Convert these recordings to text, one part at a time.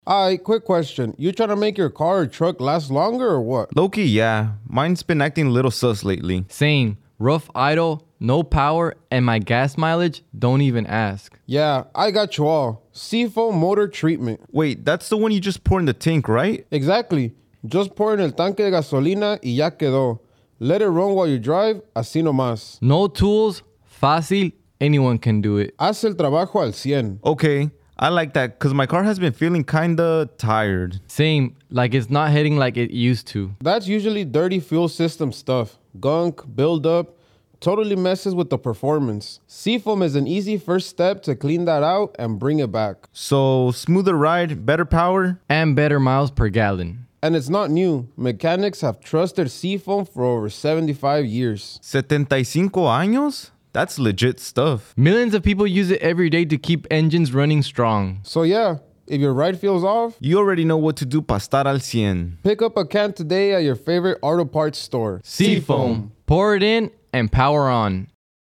Quick question. You trying to make your car or truck last longer or what? Low-key, yeah. Mine's been acting a little sus lately. Same. Rough idle, no power, and my gas mileage, don't even ask. Yeah, I got you all. Seafoam motor treatment. Wait, that's the one you just pour in the tank, right? Exactly. Just pour en el tanque de gasolina y ya quedó. Let it run while you drive, así nomás. No tools, fácil, anyone can do it. Haz el trabajo al 100. Okay, I like that because my car has been feeling kinda tired. Same, like it's not hitting like it used to. That's usually dirty fuel system stuff. Gunk, buildup, totally messes with the performance. Seafoam is an easy first step to clean that out and bring it back. So, smoother ride, better power? And better miles per gallon. And it's not new. Mechanics have trusted Seafoam for over 75 years. 75 años? That's legit stuff. Millions of people use it every day to keep engines running strong. So yeah, if your ride feels off, You already know what to do para estar al 100. pick up a can today at your favorite auto parts store. Seafoam. Pour it in and power on.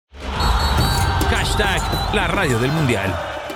Hashtag la radio del mundial.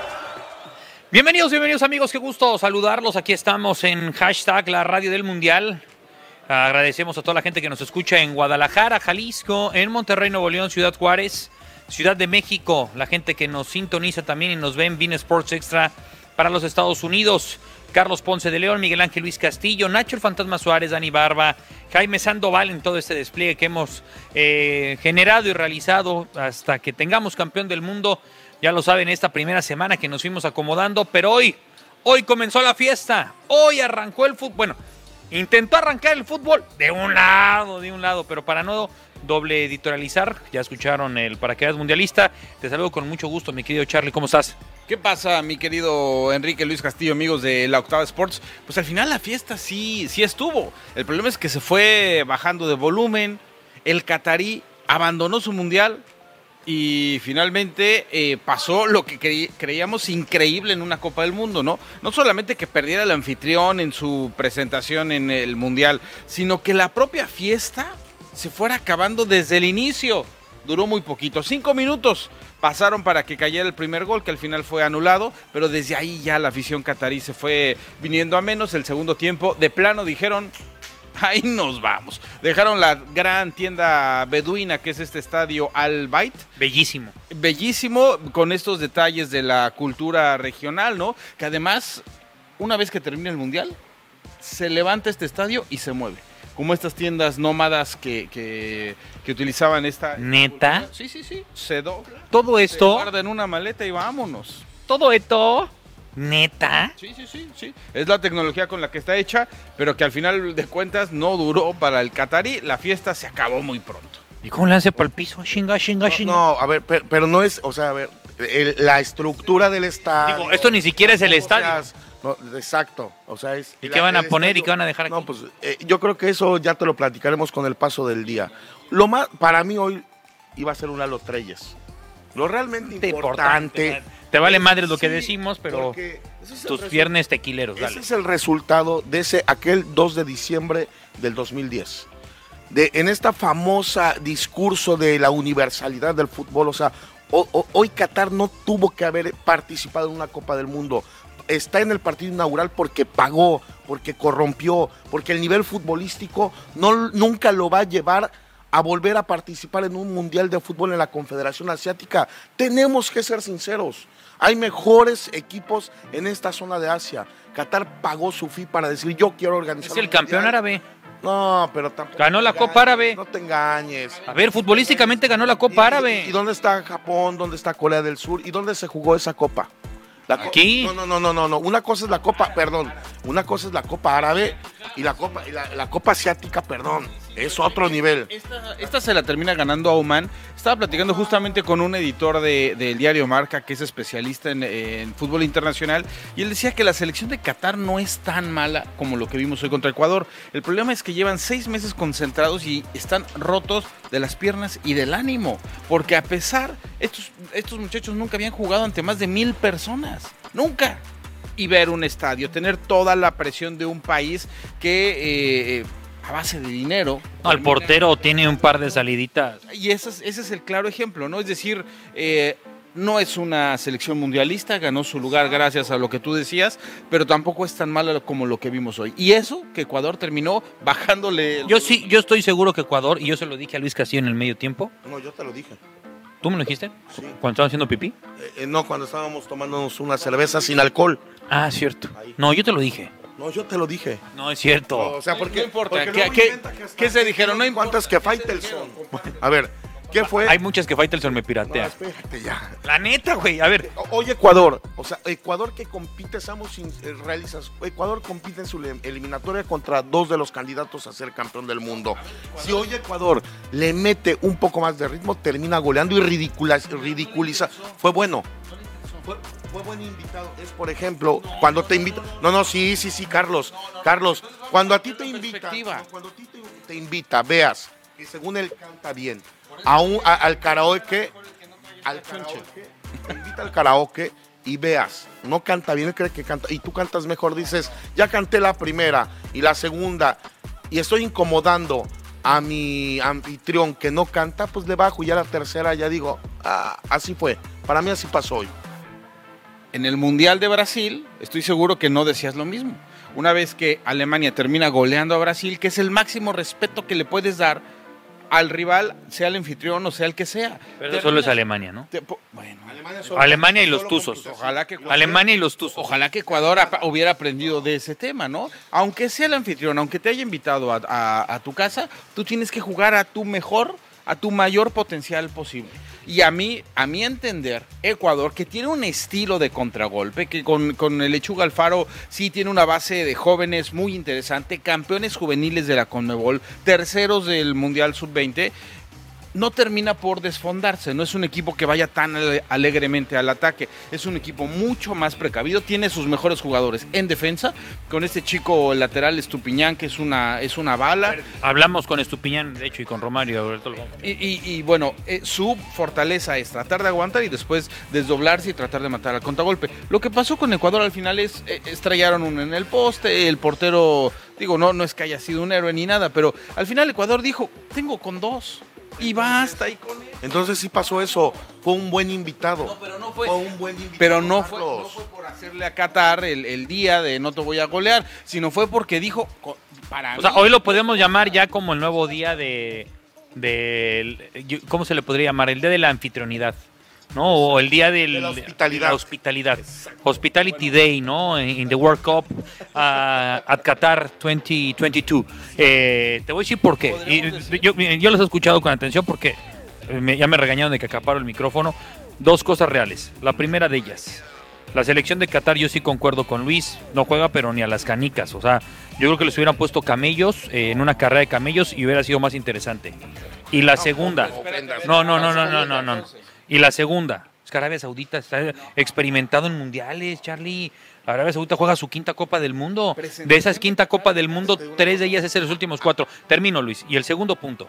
Bienvenidos amigos, qué gusto saludarlos. Aquí estamos en hashtag la radio del mundial. Agradecemos a toda la gente que nos escucha en Guadalajara, Jalisco, en Monterrey, Nuevo León, Ciudad Juárez, Ciudad de México, la gente que nos sintoniza también y nos ve en Bein Sports Extra para los Estados Unidos. Carlos Ponce de León, Miguel Ángel Luis Castillo, Nacho el Fantasma Suárez, Dani Barba, Jaime Sandoval en todo este despliegue que hemos generado y realizado hasta que tengamos campeón del mundo. Ya lo saben, esta primera semana que nos fuimos acomodando, pero hoy comenzó la fiesta, hoy arrancó el fútbol. Bueno, intentó arrancar el fútbol de un lado, pero para no doble editorializar, ya escucharon el Paracaídas Mundialista. Te saludo con mucho gusto, mi querido Charlie, ¿cómo estás? ¿Qué pasa, mi querido Enrique Luis Castillo, amigos de La Octava Sports? Pues al final la fiesta sí estuvo. El problema es que se fue bajando de volumen, el catarí abandonó su mundial y finalmente pasó lo que creíamos increíble en una Copa del Mundo, ¿no? No solamente que perdiera el anfitrión en su presentación en el mundial, sino que la propia fiesta se fuera acabando desde el inicio. Duró muy poquito, 5 minutos pasaron para que cayera el primer gol, que al final fue anulado, pero desde ahí ya la afición catarí se fue viniendo a menos. El segundo tiempo, de plano dijeron, ahí nos vamos. Dejaron la gran tienda beduina que es este estadio Al Bayt. Bellísimo. Bellísimo, con estos detalles de la cultura regional, ¿no? Que además, una vez que termine el mundial, se levanta este estadio y se mueve. Como estas tiendas nómadas que utilizaban esta... ¿Neta? Sí, se dobla. Todo esto... Se guarda en una maleta y vámonos. Todo esto... ¿Neta? Sí. Es la tecnología con la que está hecha, pero que al final de cuentas no duró para el catarí. La fiesta se acabó muy pronto. ¿Y cómo le hace para el piso? Chinga. No, a ver, pero no es, o sea, a ver, la estructura del estadio... Digo, esto ni siquiera es el estadio. No, exacto, o sea, es... ¿Y qué van a poner y qué van a dejar aquí? No, pues yo creo que eso ya te lo platicaremos con el paso del día. Para mí hoy iba a ser un Lalo Treyes. Lo realmente importante... Te vale madre lo que decimos, pero es tus viernes tequileros, dale. Ese es el resultado de aquel 2 de diciembre del 2010. En esta famosa discurso de la universalidad del fútbol, o sea, hoy Qatar no tuvo que haber participado en una Copa del Mundo. Está en el partido inaugural porque pagó, porque corrompió, porque el nivel futbolístico nunca lo va a llevar a volver a participar en un mundial de fútbol en la Confederación Asiática. Tenemos que ser sinceros. Hay mejores equipos en esta zona de Asia. Qatar pagó su fee para decir, yo quiero organizar. Es el campeón árabe. No, pero tampoco. Ganó la Copa Árabe. No te engañes. A ver, futbolísticamente ganó la Copa Árabe. ¿Y dónde está Japón? ¿Dónde está Corea del Sur? ¿Y dónde se jugó esa Copa? Aquí. No. Una cosa es la Copa, una cosa es la Copa Árabe y la Copa Asiática, es otro nivel. Esta se la termina ganando a Oman. Estaba platicando justamente con un editor del diario Marca, que es especialista en fútbol internacional, y él decía que la selección de Qatar no es tan mala como lo que vimos hoy contra Ecuador. El problema es que llevan 6 meses concentrados y están rotos de las piernas y del ánimo, porque a pesar, estos muchachos nunca habían jugado ante más de 1,000 personas, nunca. Y ver un estadio, tener toda la presión de un país que... a base de dinero. No, el portero tiene un par de saliditas. Y ese es el claro ejemplo, ¿no? Es decir, No es una selección mundialista, ganó su lugar gracias a lo que tú decías, pero tampoco es tan malo como lo que vimos hoy. Y eso, que Ecuador terminó bajándole... Yo estoy seguro que Ecuador, y yo se lo dije a Luis Castillo en el medio tiempo. No, yo te lo dije. ¿Tú me lo dijiste? Sí. ¿Cuando estaban haciendo pipí? No, cuando estábamos tomándonos una cerveza sin alcohol. Ah, cierto. Ahí. No, yo te lo dije. No, yo te lo dije. No, es cierto. O sea, porque No importa, porque ¿qué- luego qué- inventa que hasta- qué se dijeron? No importa. ¿Cuántas que Faitelson? A ver, ¿qué fue? Hay muchas que Faitelson me No, piratea. espérate ya. La neta, güey. A ver, Oye, Ecuador, o sea, Ecuador que compite, realizas, Ecuador compite en su eliminatoria contra 2 de los candidatos a ser campeón del mundo. Si hoy Ecuador le mete un poco más de ritmo, termina goleando y ridiculiza. Fue bueno. Fue buen invitado. Es, por ejemplo, cuando te invita. No, sí, Carlos. Carlos, cuando a ti te invita, Perspectiva. cuando a ti te invita, veas que según él canta bien, al karaoke, te invita al karaoke y veas, no canta bien, él cree que canta, y tú cantas mejor, dices, ya canté la primera y la segunda, y estoy incomodando a mi anfitrión que no canta, pues le bajo, y ya la tercera ya digo, así fue, para mí así pasó hoy. En el Mundial de Brasil, estoy seguro que no decías lo mismo. Una vez que Alemania termina goleando a Brasil, que es el máximo respeto que le puedes dar al rival, sea el anfitrión o sea el que sea. pero solo es Alemania, ¿no? Bueno, Alemania y los Tuzos. ojalá que Alemania y los Tuzos. Ojalá que Ecuador hubiera aprendido de ese tema, ¿no? Aunque sea el anfitrión, aunque te haya invitado a tu casa, tú tienes que jugar a tu mayor potencial posible. Y a mi entender, Ecuador, que tiene un estilo de contragolpe, que con el Lechuga Alfaro sí tiene una base de jóvenes muy interesante, campeones juveniles de la CONMEBOL, terceros del Mundial Sub-20, no termina por desfondarse, no es un equipo que vaya tan alegremente al ataque, es un equipo mucho más precavido, tiene sus mejores jugadores en defensa, con este chico lateral Estupiñán, que es una bala. Hablamos con Estupiñán, de hecho, y con Romario. Ahorita lo vamos a ver. Y bueno, su fortaleza es tratar de aguantar y después desdoblarse y tratar de matar al contragolpe. Lo que pasó con Ecuador al final es estrellaron uno en el poste, el portero, digo, no es que haya sido un héroe ni nada, pero al final Ecuador dijo, tengo con 2. Y basta, y con él. Entonces sí pasó eso, fue un buen invitado. No, pero no fue. un buen invitado. Pero no fue Carlos. por hacerle a Qatar el día de no te voy a golear, sino fue porque dijo, para O sea, mí, hoy lo podemos llamar ya como el nuevo día ¿cómo se le podría llamar? El día de la anfitrionidad, ¿no? O el día De la hospitalidad. de la hospitalidad. Hospitality Day, ¿no? In the World Cup at Qatar 2022. Te voy a decir por qué. Y yo los he escuchado con atención porque ya me regañaron de que acaparo el micrófono. 2 cosas reales. La primera de ellas, la selección de Qatar, yo sí concuerdo con Luis, no juega pero ni a las canicas. O sea, yo creo que les hubieran puesto camellos en una carrera de camellos y hubiera sido más interesante. Y la segunda, no. Y la segunda, es que Arabia Saudita está experimentado en mundiales, Charlie. Arabia Saudita juega su 5ª Copa del Mundo. De esas 5ª Copa del Mundo, 3 de ellas es en los últimos 4. Termino, Luis. Y el segundo punto.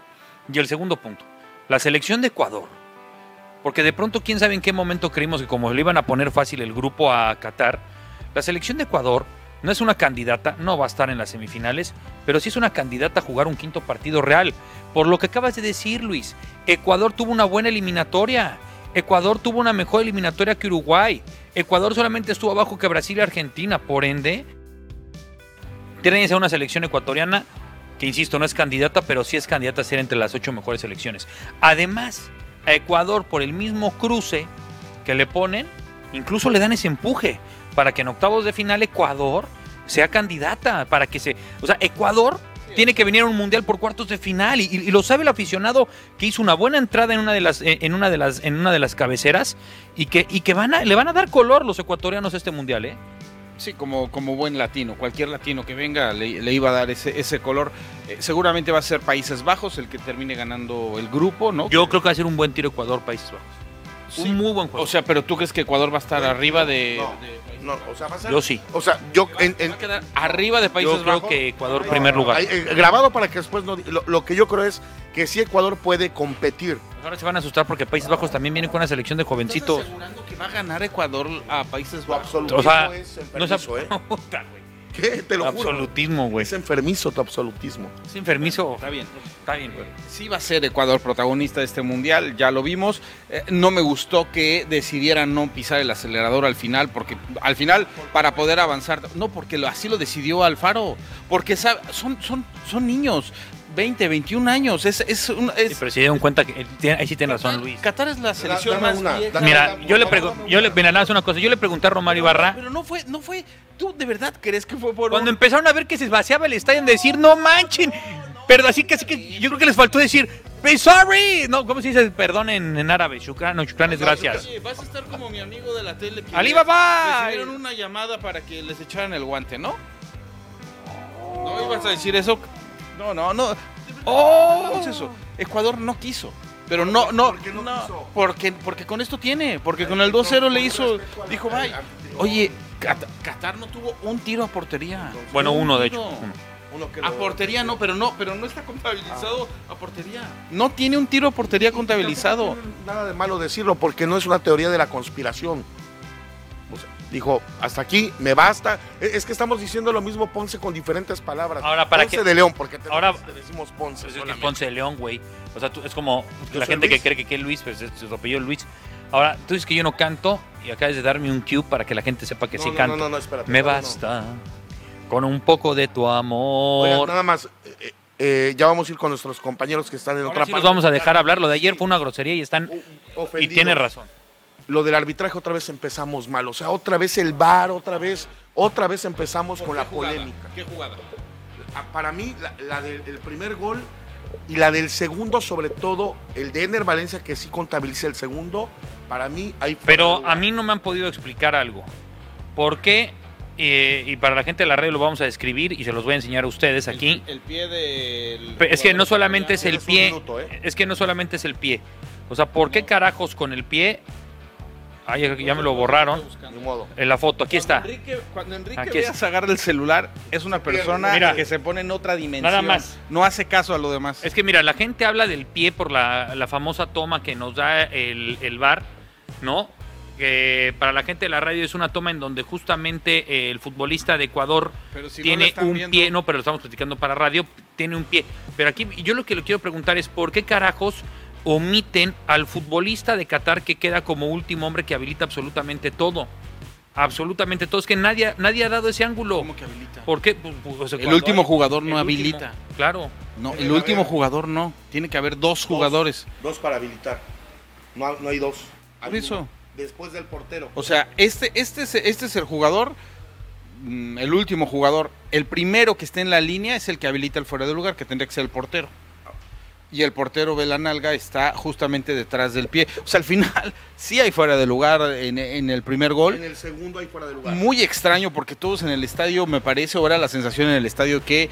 La selección de Ecuador. Porque de pronto, quién sabe en qué momento creímos que como le iban a poner fácil el grupo a Qatar, la selección de Ecuador no es una candidata, no va a estar en las semifinales, pero sí es una candidata a jugar un 5º partido real. Por lo que acabas de decir, Luis, Ecuador tuvo una buena eliminatoria. Ecuador tuvo una mejor eliminatoria que Uruguay. Ecuador solamente estuvo abajo que Brasil y Argentina. Por ende, tiene que ser una selección ecuatoriana que, insisto, no es candidata, pero sí es candidata a ser entre las 8 mejores selecciones. Además, a Ecuador, por el mismo cruce que le ponen, incluso le dan ese empuje para que en octavos de final Ecuador sea candidata, para que o sea, Ecuador tiene que venir a un mundial por cuartos de final y lo sabe el aficionado, que hizo una buena entrada en una de las cabeceras y que le van a dar color los ecuatorianos a este mundial, ¿eh? Sí, como buen latino, cualquier latino que venga le iba a dar ese color. Seguramente va a ser Países Bajos el que termine ganando el grupo, ¿no? Yo creo que va a ser un buen tiro Ecuador, Países Bajos. Sí. Un muy buen juego. O sea, pero ¿tú crees que Ecuador va a estar arriba de...? No, o sea, va a ser, Yo sí. O sea, yo ¿Va a quedar arriba de Países Yo creo Bajos? que Ecuador primer lugar. grabado para que después no. Lo que yo creo es que sí Ecuador puede competir. Ahora se van a asustar porque Países Bajos también viene con una selección de jovencitos. ¿Estás asegurando que va a ganar Ecuador a Países Bajos? Absoluto. O sea, Eso es en no se permiso, ¿eh? Puta, güey. ¿Qué? Te lo juro. Absolutismo, güey. Es enfermizo tu absolutismo. Es enfermizo. Está bien. Está bien, güey. Sí va a ser Ecuador protagonista de este mundial, ya lo vimos. No me gustó que decidieran no pisar el acelerador al final, porque al final para poder avanzar, no, porque así lo decidió Alfaro, porque son niños, 20, 21 años. Sí, pero se dieron cuenta que ahí sí tiene razón, Luis. Qatar es la selección Dame más una, vieja. dame Mira, mira, nada más una cosa. Yo le pregunté a Romario Ibarra. Pero no fue, ¿tú de verdad crees que fue por Cuando empezaron a ver que se vaciaba el estadio, en decir, no manchen. Pero así que yo creo que les faltó decir, sorry. No, ¿cómo se dice perdón en árabe? Shukran es gracias. Oye, vas a estar como mi amigo de la tele que Alibaba. recibieron una llamada para que les echaran el guante, ¿no? ¿No ibas a decir eso? No. ¿Cómo es eso? Ecuador no quiso. Pero no, porque con esto tiene, porque con el 2-0 le hizo, dijo, bye. Oye, Qatar no tuvo un tiro a portería. Bueno, uno de hecho. A portería no, pero no está contabilizado a portería. No tiene un tiro a portería contabilizado. No tiene nada de malo decirlo, porque no es una teoría de la conspiración. O sea, dijo, hasta aquí, me basta. Es que estamos diciendo lo mismo Ponce con diferentes palabras. Ahora, ¿para Ponce qué? de León, porque Ahora- te decimos Ponce. Pues es que solamente. Ponce de León, güey. O sea, es como Yo la soy gente Luis. que cree que es Luis, pues es su apellido Luis. Ahora, tú dices que yo no canto y acabas de darme un cue para que la gente sepa que sí canto. No, espérate. Me no. basta con un poco de tu amor. Oigan, nada más, ya vamos a ir con nuestros compañeros que están en Ahora otra sí parte. los vamos a dejar hablar. Lo de ayer fue una grosería y están... Y Ofendidos. tiene razón. Lo del arbitraje otra vez empezamos mal. O sea, otra vez el VAR, otra vez empezamos con la polémica. ¿Qué jugada? Para mí, la del primer gol y la del segundo, sobre todo, el de Ener Valencia, que sí contabiliza el segundo, para mí hay... Pero a mí no me han podido explicar algo. ¿Por qué? Y para la gente de la radio lo vamos a describir y se los voy a enseñar a ustedes aquí. El pie del... Es que no solamente es el Tienes un pie, minuto, ¿eh? es que no solamente es el pie. O sea, ¿por qué carajos con el pie? Ay, ya me lo borraron. Ni modo. En la foto, aquí está. Cuando Enrique Aquí Veas agarra el celular, es una persona Mira. que se pone en otra dimensión. Nada más. No hace caso a lo demás. Es que mira, la gente habla del pie por la famosa toma que nos da el VAR, ¿no? Que para la gente de la radio es una toma en donde justamente el futbolista de Ecuador Pero si no tiene lo están un viendo- pie, no, pero lo estamos platicando para radio, tiene un pie. Pero aquí yo lo que le quiero preguntar es ¿por qué carajos omiten al futbolista de Qatar que queda como último hombre que habilita absolutamente todo? Absolutamente todo. Es que nadie ha dado ese ángulo. ¿Cómo que habilita? ¿Por qué? Pues, El cuando último hay- jugador no el último, habilita. claro. No, el último jugador no. Tiene que haber dos jugadores. Dos para habilitar. No hay dos. Por eso. Después del portero. O sea, este es el jugador, el último jugador. El primero que esté en la línea es el que habilita el fuera de lugar, que tendría que ser el portero. Y el portero ve la nalga, está justamente detrás del pie. O sea, al final sí hay fuera de lugar en el primer gol. En el segundo hay fuera de lugar. Muy extraño porque todos en el estadio, me parece, o era la sensación en el estadio que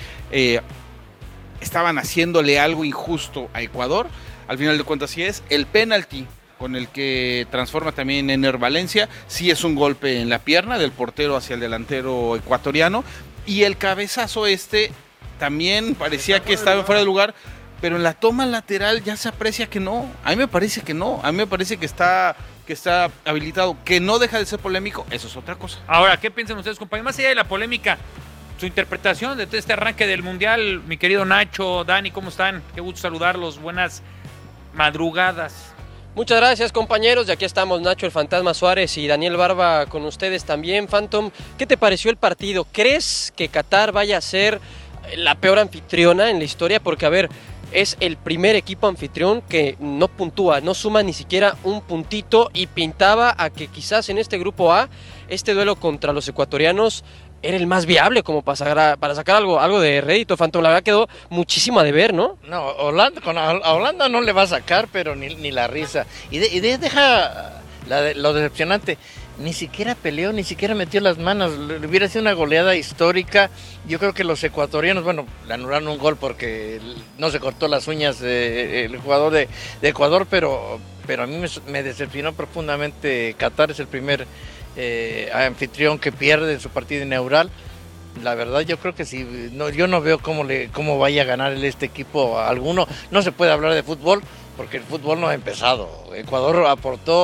estaban haciéndole algo injusto a Ecuador. Al final de cuentas sí es. El penalti con el que transforma también Ener Valencia, sí es un golpe en la pierna del portero hacia el delantero ecuatoriano. Y el cabezazo también parecía que estaba fuera de lugar, pero en la toma lateral ya se aprecia que no. A mí me parece que no. A mí me parece que está habilitado. Que no deja de ser polémico, eso es otra cosa. Ahora, ¿qué piensan ustedes, compañeros? Más allá de la polémica, su interpretación de todo este arranque del Mundial, mi querido Nacho, Dani, ¿cómo están? Qué gusto saludarlos, buenas madrugadas. Muchas gracias, compañeros, y aquí estamos Nacho el Fantasma Suárez y Daniel Barba con ustedes también. Phantom, ¿qué te pareció el partido? ¿Crees que Qatar vaya a ser la peor anfitriona en la historia? Porque, a ver, es el primer equipo anfitrión que no puntúa, no suma ni siquiera un puntito, y pintaba a que quizás en este grupo A, este duelo contra los ecuatorianos era el más viable como para sacar algo de rédito. Phantom, la verdad quedó muchísimo a deber, ¿no? No, a Holanda no le va a sacar, pero ni la risa. Y deja lo decepcionante. Ni siquiera peleó, ni siquiera metió las manos. Hubiera sido una goleada histórica. Yo creo que los ecuatorianos, bueno, le anularon un gol porque no se cortó las uñas el jugador de Ecuador, pero a mí me decepcionó profundamente. Qatar es el primer anfitrión que pierde en su partido inaugural. La verdad, yo creo que sí. No, yo no veo cómo vaya a ganar este equipo a alguno. No se puede hablar de fútbol porque el fútbol no ha empezado. Ecuador aportó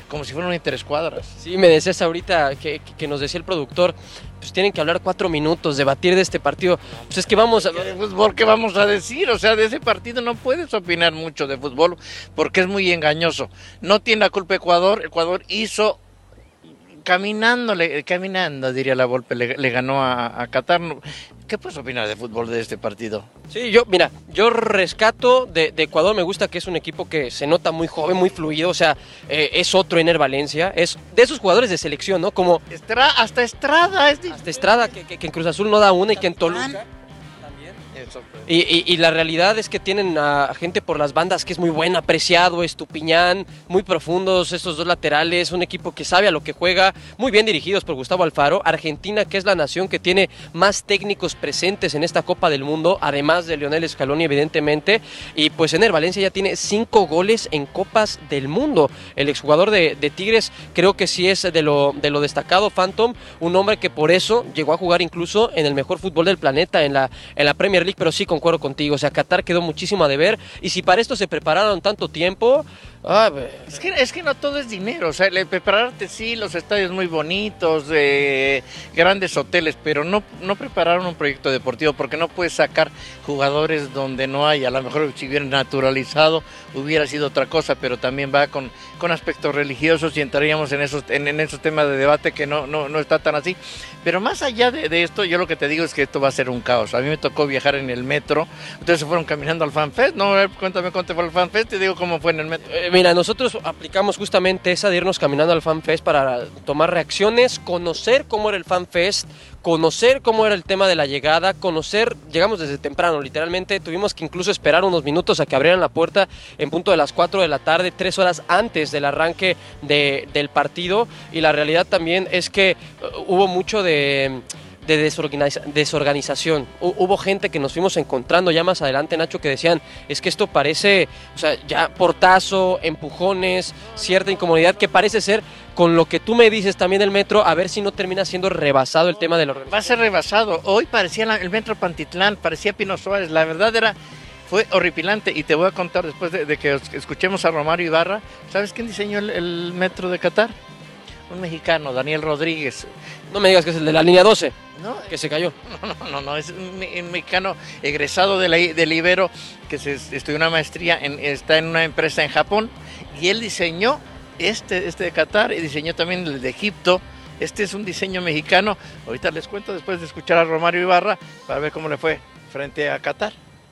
como si fuera una interescuadras. Sí, me decías ahorita que nos decía el productor, pues tienen que hablar 4 minutos, debatir de este partido. Pues es que vamos a... De fútbol, ¿qué vamos a decir? O sea, de ese partido no puedes opinar mucho de fútbol porque es muy engañoso. No tiene la culpa Ecuador hizo... Caminando, diría la Volpe, le ganó a Qatar. ¿Qué puedes opinar de fútbol de este partido? Sí, yo rescato de Ecuador, me gusta que es un equipo que se nota muy joven, muy fluido, o sea, es otro Ener Valencia, es de esos jugadores de selección, ¿no? Como hasta Estrada. Hasta Estrada, que en Cruz Azul no da una y que en Toluca... Y la realidad es que tienen a gente por las bandas que es muy buena, Preciado, Estupiñán, muy profundos estos dos laterales, un equipo que sabe a lo que juega, muy bien dirigidos por Gustavo Alfaro. Argentina, que es la nación que tiene más técnicos presentes en esta Copa del Mundo, además de Lionel Scaloni, evidentemente, y pues Ener Valencia ya tiene 5 goles en Copas del Mundo. El exjugador de Tigres creo que sí es de lo destacado, Phantom, un hombre que por eso llegó a jugar incluso en el mejor fútbol del planeta, en la Premier League, pero sí concuerdo contigo, o sea, Qatar quedó muchísimo a deber, y si para esto se prepararon tanto tiempo... Es que no todo es dinero, o sea, prepararte sí, los estadios muy bonitos, grandes hoteles, pero no prepararon un proyecto deportivo, porque no puedes sacar jugadores donde no hay. A lo mejor si hubiera naturalizado hubiera sido otra cosa, pero también va con aspectos religiosos y entraríamos en esos temas de debate que no está tan así. Pero más allá de esto, yo lo que te digo es que esto va a ser un caos. A mí me tocó viajar en el metro, ustedes se fueron caminando al FanFest, no, cuéntame cuánto fue el FanFest, te digo cómo fue en el metro. Mira, nosotros aplicamos justamente esa de irnos caminando al FanFest para tomar reacciones, conocer cómo era el FanFest, conocer cómo era el tema de la llegada, llegamos desde temprano, literalmente tuvimos que incluso esperar unos minutos a que abrieran la puerta en punto de las 4 de la tarde, 3 horas antes del arranque del partido, y la realidad también es que hubo mucho de desorganización. Hubo gente que nos fuimos encontrando ya más adelante, Nacho, que decían, es que esto parece, o sea, ya portazo, empujones, cierta incomodidad, que parece ser, con lo que tú me dices también del metro, a ver si no termina siendo rebasado el tema de la organización. Va a ser rebasado. Hoy parecía el metro Pantitlán, parecía Pino Suárez, la verdad fue horripilante, y te voy a contar después de que escuchemos a Romario Ibarra. ¿Sabes quién diseñó el metro de Qatar? Un mexicano, Daniel Rodríguez. No me digas que es el de la línea 12, no, que se cayó. No, es un mexicano egresado del Ibero, que estudió una maestría, está en una empresa en Japón, y él diseñó este de Qatar, y diseñó también el de Egipto. Este es un diseño mexicano. Ahorita les cuento después de escuchar a Romario Ibarra, para ver cómo le fue frente a Qatar.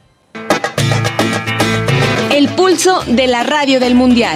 El pulso de la radio del Mundial.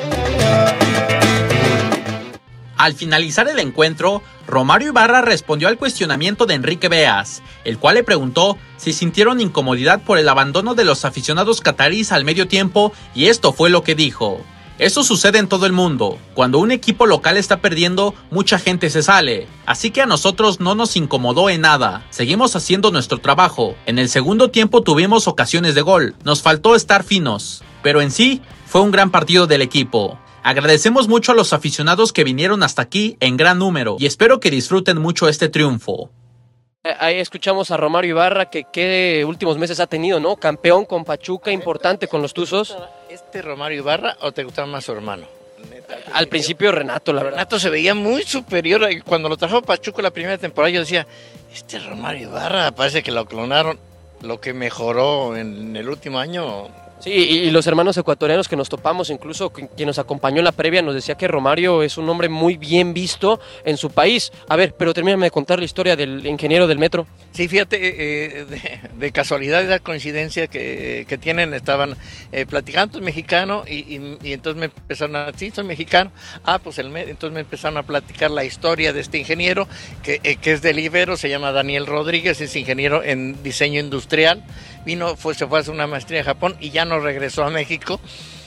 Al finalizar el encuentro, Romario Ibarra respondió al cuestionamiento de Enrique Beas, el cual le preguntó si sintieron incomodidad por el abandono de los aficionados cataríes al medio tiempo, y esto fue lo que dijo. Eso sucede en todo el mundo. Cuando un equipo local está perdiendo, mucha gente se sale. Así que a nosotros no nos incomodó en nada. Seguimos haciendo nuestro trabajo. En el segundo tiempo tuvimos ocasiones de gol. Nos faltó estar finos. Pero en sí, fue un gran partido del equipo. Agradecemos mucho a los aficionados que vinieron hasta aquí en gran número y espero que disfruten mucho este triunfo. Ahí escuchamos a Romario Ibarra, que qué últimos meses ha tenido, ¿no? Campeón con Pachuca, importante con los Tuzos. ¿Este Romario Ibarra o te gustaba más su hermano? Al principio Renato, la verdad. Renato se veía muy superior. Cuando lo trajo Pachuca la primera temporada, yo decía, este Romario Ibarra parece que lo clonaron. Lo que mejoró en el último año... Sí, y los hermanos ecuatorianos que nos topamos, incluso quien nos acompañó en la previa, nos decía que Romario es un hombre muy bien visto en su país. A ver, pero termíname de contar la historia del ingeniero del metro. Sí, fíjate, de casualidad, de la coincidencia que tienen, estaban platicando, es mexicano, y entonces me empezaron a decir, sí, soy mexicano. Entonces me empezaron a platicar la historia de este ingeniero, que es del Ibero, se llama Daniel Rodríguez, es ingeniero en diseño industrial. Se fue a hacer una maestría en Japón y ya no regresó a México.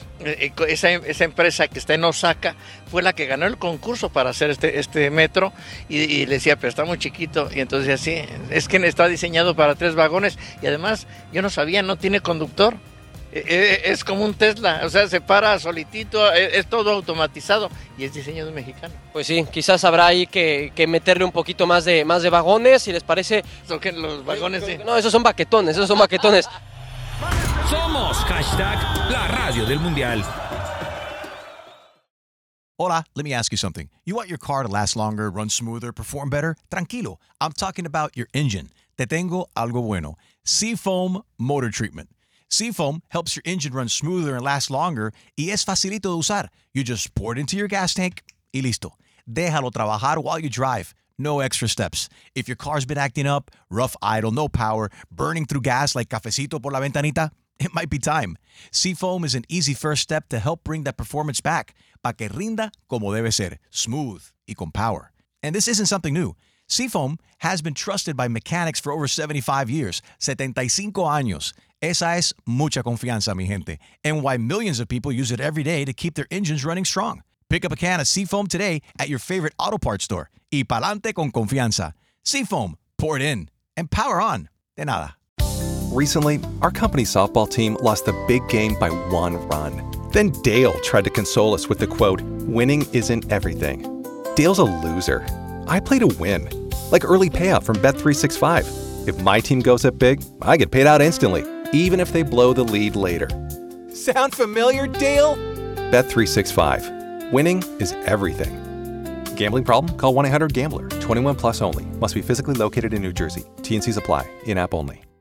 Esa empresa que está en Osaka fue la que ganó el concurso para hacer este metro, y le decía, pero está muy chiquito, y entonces así, es que está diseñado para 3 vagones, y además yo no sabía, no tiene conductor. Es como un Tesla, o sea, se para solitito, es todo automatizado, y es diseño de un mexicano. Pues sí, quizás habrá ahí que meterle un poquito más de vagones, si les parece. Los vagones sí. No, esos son baquetones. Somos #, la radio del Mundial. Hola, let me ask you something. You want your car to last longer, run smoother, perform better? Tranquilo. I'm talking about your engine. Te tengo algo bueno. Seafoam Motor Treatment. Seafoam helps your engine run smoother and last longer y es facilito de usar. You just pour it into your gas tank y listo. Déjalo trabajar while you drive. No extra steps. If your car's been acting up, rough idle, no power, burning through gas like cafecito por la ventanita, it might be time. Seafoam is an easy first step to help bring that performance back. Pa que rinda como debe ser, smooth y con power. And this isn't something new. Seafoam has been trusted by mechanics for over 75 years, 75 años. Esa es mucha confianza, mi gente, and why millions of people use it every day to keep their engines running strong. Pick up a can of Seafoam today at your favorite auto parts store. Y pa'lante con confianza. Seafoam, pour it in, and power on. De nada. Recently, our company softball team lost the big game by 1 run. Then Dale tried to console us with the quote, "Winning isn't everything." Dale's a loser. I play to win. Like early payout from Bet365. If my team goes up big, I get paid out instantly, even if they blow the lead later. Sound familiar, Dale? Bet365. Winning is everything. Gambling problem? Call 1-800-GAMBLER. 21 plus only. Must be physically located in New Jersey. T&Cs apply. In-app only.